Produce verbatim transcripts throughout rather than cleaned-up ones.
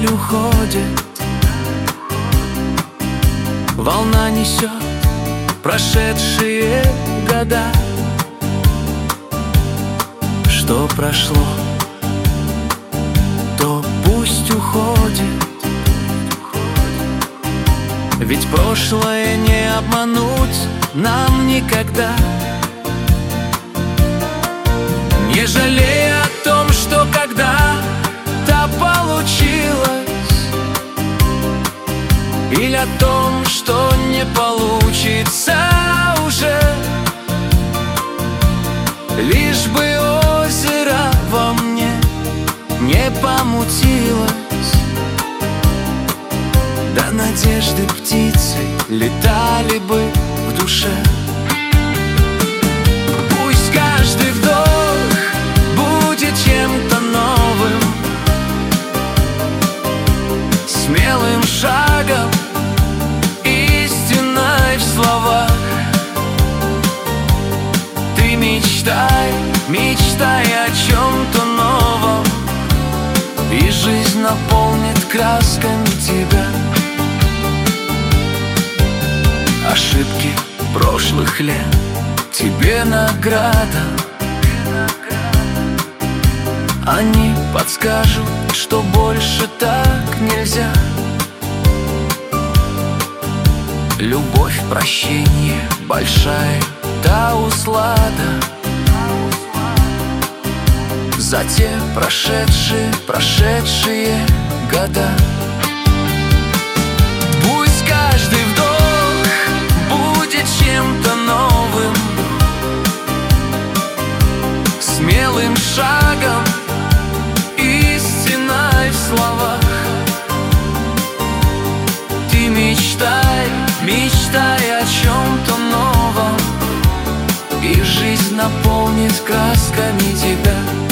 уходит, волна несет прошедшие года. Что прошло, то пусть уходит, ведь прошлое не обмануть нам никогда. Не жалея о том, что когда-то получилось, или о том, что не получится уже, лишь бы озеро во мне не помутилось, да надежды птицы летали бы в душе. Пусть каждый вдох будет чем-то новым, смелым шагом, истиной в словах. Ты мечтай, мечтай о чем-то новом, и жизнь наполнит красками тебя. Ошибки прошлых лет тебе награда, они подскажут, что больше так нельзя. Любовь, прощение, большая та услада за те прошедшие, прошедшие года. Пусть каждый вдох будет чем-то новым, смелым шагом, истиной в словах. Ты мечтай, мечтай о чем-то новом, и жизнь наполнит красками тебя.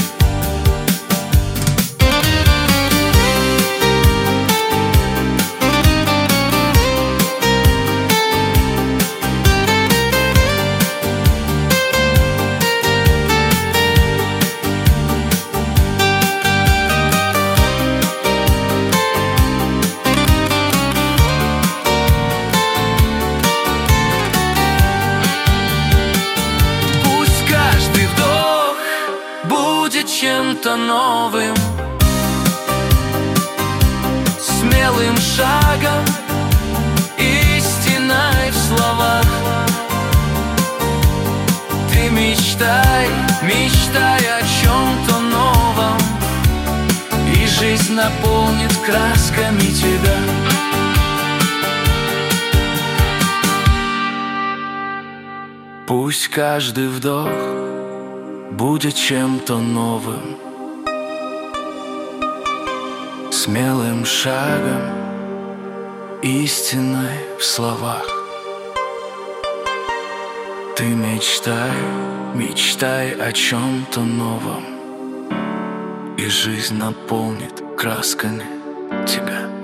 Чем-то новым, смелым шагом, истиной в словах. Ты мечтай, мечтай о чем-то новом, и жизнь наполнит красками тебя. Пусть каждый вдох будет чем-то новым, смелым шагом, истиной в словах. Ты мечтай, мечтай о чем-то новом, и жизнь наполнит красками тебя.